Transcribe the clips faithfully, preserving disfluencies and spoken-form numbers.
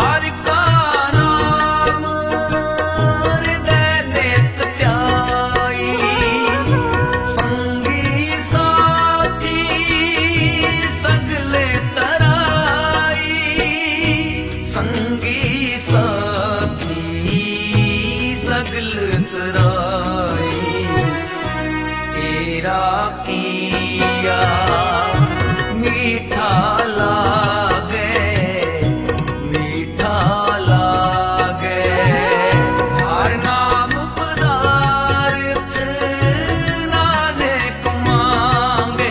हरि का नाम हृदय नेत प्याई, संगी साथी सगले तराई, संगी साथी सगल तराई। तेरा किया मीठा लागे, मीठा लागे, हर नाम पदार्थ नानक मांगे।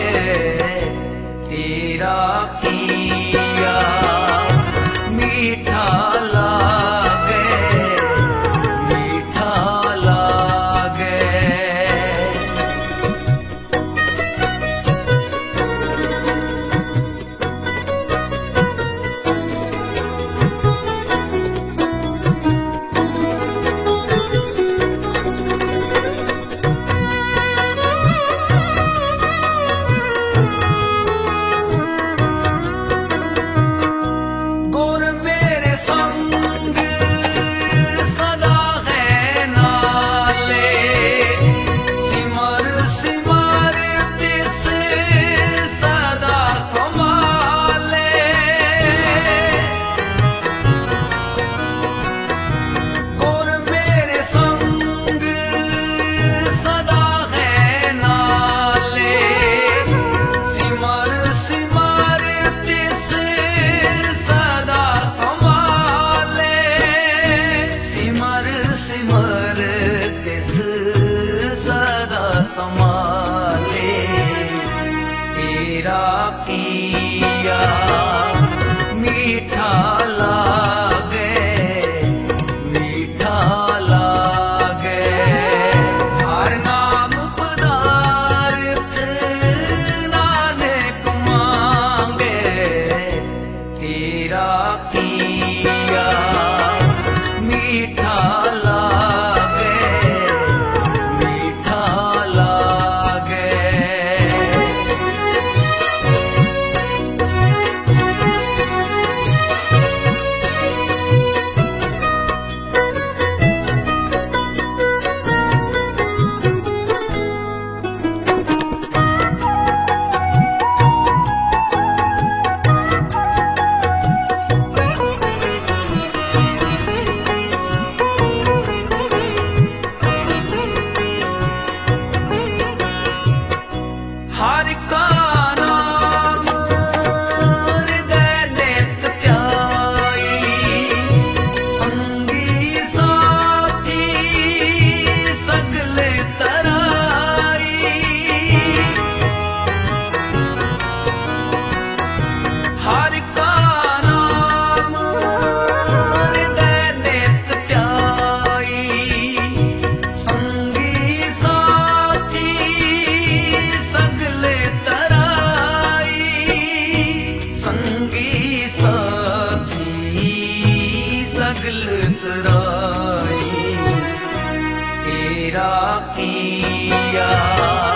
तेरा किया मीठा लागे, मीठा लागे। गुर मेरे संग सदा है नाले, सिमर सिमर तिस सदा संभाले। गुर मेरे संग सदा है नाले, सिमर सिमर तिस सदा संभाले, सिमर सिमर तिस सदा संभाले। तेरा किया मीठा लागे, मीठा लागे, हर नाम पदार्थ नानक मांगे। तेरा किया मीठा लागे, मीठा लागे। हरि का नाम हृदय नेत प्याई, संगी साथी सगले तराई। हरि का नाम हृदय नेत प्याई, संगी साथी सगले तराई, संगी साथी सगल तराई। तेरा किया